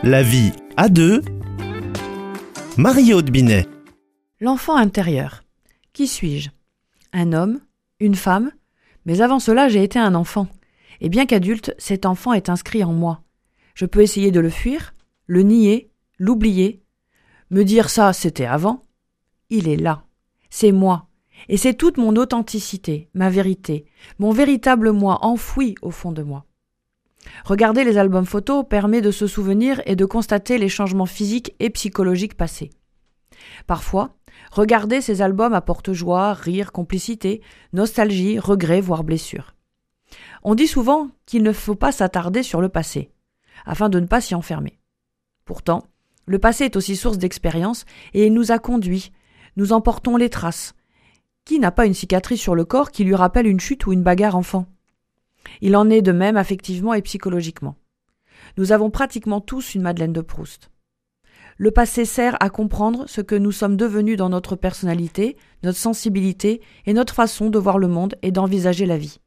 La vie à deux. Marie-Aude Binet. L'enfant intérieur. Qui suis-je ? Un homme ? Une femme ? Mais avant cela, j'ai été un enfant. Et bien qu'adulte, cet enfant est inscrit en moi. Je peux essayer de le fuir, le nier, l'oublier, me dire ça, c'était avant. Il est là. C'est moi. Et c'est toute mon authenticité, ma vérité, mon véritable moi enfoui au fond de moi. Regarder les albums photos permet de se souvenir et de constater les changements physiques et psychologiques passés. Parfois, regarder ces albums apporte joie, rire, complicité, nostalgie, regret, voire blessure. On dit souvent qu'il ne faut pas s'attarder sur le passé, afin de ne pas s'y enfermer. Pourtant, le passé est aussi source d'expérience et il nous a conduits. Nous en portons les traces. Qui n'a pas une cicatrice sur le corps qui lui rappelle une chute ou une bagarre enfant ? Il en est de même affectivement et psychologiquement. Nous avons pratiquement tous une Madeleine de Proust. Le passé sert à comprendre ce que nous sommes devenus dans notre personnalité, notre sensibilité et notre façon de voir le monde et d'envisager la vie.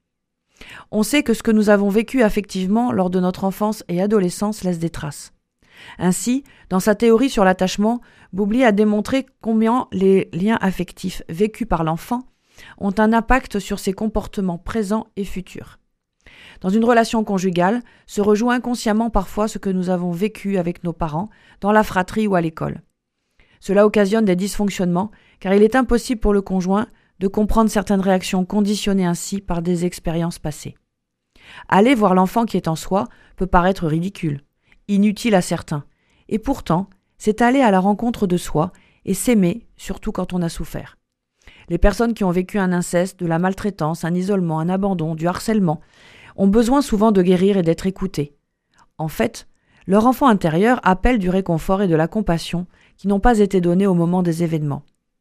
On sait que ce que nous avons vécu affectivement lors de notre enfance et adolescence laisse des traces. Ainsi, dans sa théorie sur l'attachement, Boublil a démontré combien les liens affectifs vécus par l'enfant ont un impact sur ses comportements présents et futurs. Dans une relation conjugale, se rejoint inconsciemment parfois ce que nous avons vécu avec nos parents, dans la fratrie ou à l'école. Cela occasionne des dysfonctionnements, car il est impossible pour le conjoint de comprendre certaines réactions conditionnées ainsi par des expériences passées. Aller voir l'enfant qui est en soi peut paraître ridicule, inutile à certains, et pourtant, c'est aller à la rencontre de soi et s'aimer, surtout quand on a souffert. Les personnes qui ont vécu un inceste, de la maltraitance, un isolement, un abandon, du harcèlement, ont besoin souvent de guérir et d'être écoutées. En fait, leur enfant intérieur appelle du réconfort et de la compassion qui n'ont pas été donnés au moment des événements.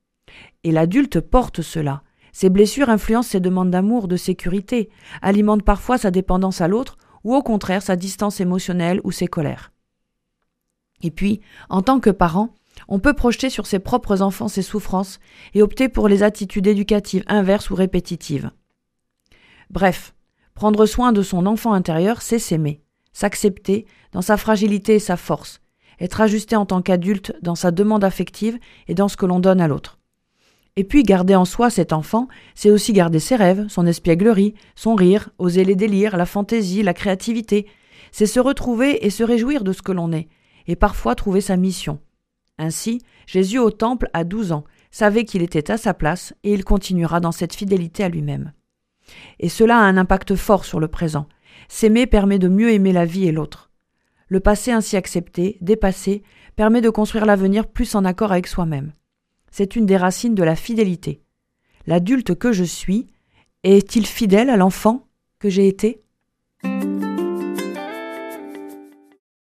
Et l'adulte porte cela. Ses blessures influencent ses demandes d'amour, de sécurité, alimentent parfois sa dépendance à l'autre ou au contraire sa distance émotionnelle ou ses colères. Et puis, en tant que parent, on peut projeter sur ses propres enfants ses souffrances et opter pour les attitudes éducatives inverses ou répétitives. Bref, prendre soin de son enfant intérieur, c'est s'aimer, s'accepter dans sa fragilité et sa force, être ajusté en tant qu'adulte dans sa demande affective et dans ce que l'on donne à l'autre. Et puis garder en soi cet enfant, c'est aussi garder ses rêves, son espièglerie, son rire, oser les délires, la fantaisie, la créativité. C'est se retrouver et se réjouir de ce que l'on est, et parfois trouver sa mission. Ainsi, Jésus au temple à 12 ans savait qu'il était à sa place et il continuera dans cette fidélité à lui-même. Et cela a un impact fort sur le présent. S'aimer permet de mieux aimer la vie et l'autre. Le passé ainsi accepté, dépassé, permet de construire l'avenir plus en accord avec soi-même. C'est une des racines de la fidélité. L'adulte que je suis, est-il fidèle à l'enfant que j'ai été ?